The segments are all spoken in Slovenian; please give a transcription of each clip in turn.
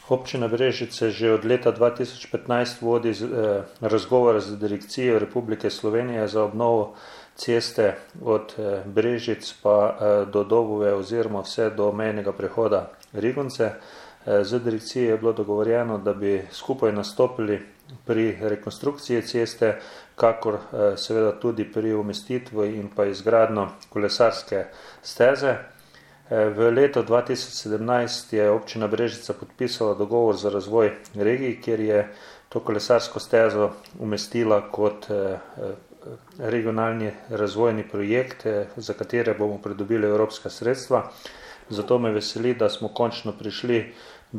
Občina Brežice že od leta 2015 vodi razgovor z Direkcijo Republike Slovenije za obnovo ceste od Brežic pa do Dobove oziroma vse do mejnega prehoda Rigonce. Z direkcijo je bilo dogovorjeno, da bi skupaj nastopili pri rekonstrukciji ceste, kakor seveda tudi pri umestitvi in pa izgradnjo kolesarske steze. V letu 2017 je občina Brežica podpisala dogovor za razvoj regij, kjer je to kolesarsko stezo umestila kot regionalni razvojni projekt, za katere bomo pridobili evropska sredstva. Zato me veseli, da smo končno prišli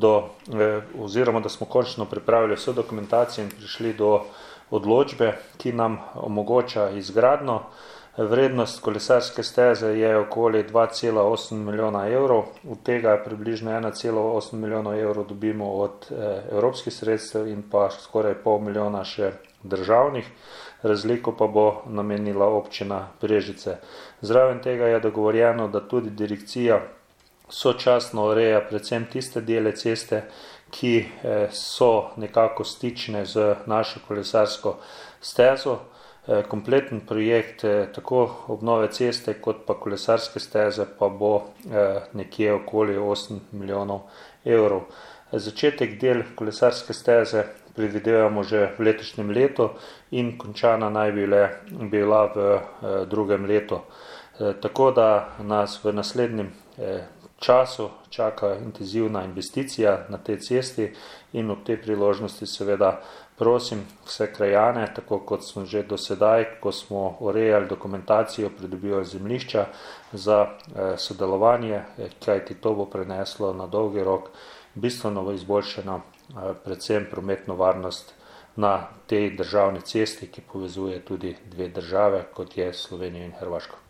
oziroma da smo končno pripravili vso dokumentacijo in prišli do odločbe, ki nam omogoča izgradnjo. Vrednost kolesarske steze je okoli 2,8 milijona evrov, od tega približno 1,8 milijona evrov dobimo od evropskih sredstev in pa skoraj pol milijona še državnih, razliko pa bo namenila občina Brežice. Zraven tega je dogovorjeno, da tudi direkcija sočasno ureja predvsem tiste dele ceste, ki so nekako stične z našo kolesarsko stezo. Kompleten projekt tako obnove ceste kot pa kolesarske steze pa bo nekje okoli 8 milijonov evrov. Začetek del kolesarske steze predvidevamo že v letošnjem letu in končana naj bila v drugem letu. Tako da nas v naslednjem času čaka intenzivna investicija na tej cesti in ob tej priložnosti seveda prosim vse krajane, tako kot smo že do sedaj, ko smo urejali dokumentacijo, pridobivali zemljišča za sodelovanje, kajti to bo preneslo na dolgi rok bistveno izboljšano predvsem prometno varnost na tej državni cesti, ki povezuje tudi dve države, kot je Slovenijo in Hrvaško.